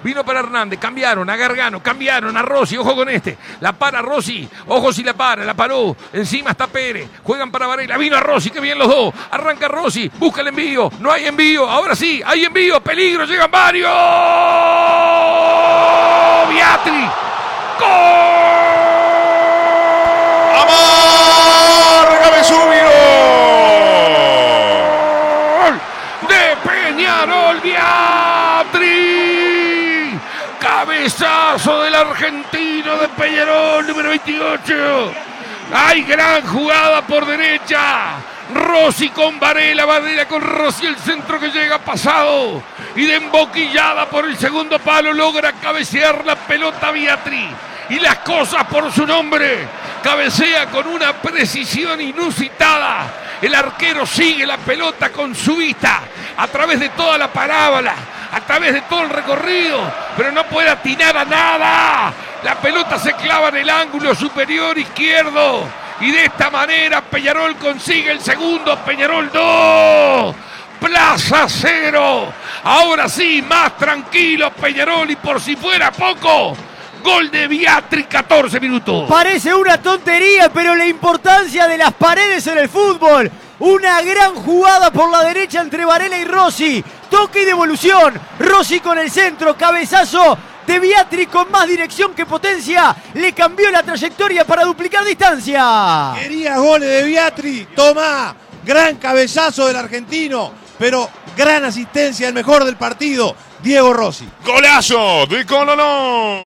vino para Hernández, cambiaron a Gargano, cambiaron a Rossi, ojo con este, la para Rossi, ojo si la para, la paró, encima está Pérez, juegan para Varela, vino a Rossi, que bien los dos, arranca Rossi, busca el envío, no hay envío, ahora sí, hay envío, peligro, llegan varios, Viatri, ¡gol! ¡Amor! ¡Cabezudo! De Peñarol, Viatri, cabezazo del argentino de Peñarol, número 28. Hay gran jugada por derecha. Rossi con Varela, Varela con Rossi, el centro que llega pasado. Y de emboquillada por el segundo palo logra cabecear la pelota Viatri. Y las cosas por su nombre. Cabecea con una precisión inusitada. El arquero sigue la pelota con su vista a través de toda la parábola, a través de todo el recorrido, pero no puede atinar a nada. La pelota se clava en el ángulo superior izquierdo y de esta manera Peñarol consigue el segundo. Peñarol 2, Plaza 0. Ahora sí, más tranquilo Peñarol, y por si fuera poco, gol de Viatri, 14 minutos. Parece una tontería, pero la importancia de las paredes en el fútbol. Una gran jugada por la derecha entre Varela y Rossi. Toque y devolución. Rossi con el centro, cabezazo de Viatri con más dirección que potencia. Le cambió la trayectoria para duplicar distancia. Quería goles de Viatri. Tomá, gran cabezazo del argentino, pero gran asistencia, el mejor del partido, Diego Rossi. ¡Golazo de Colón!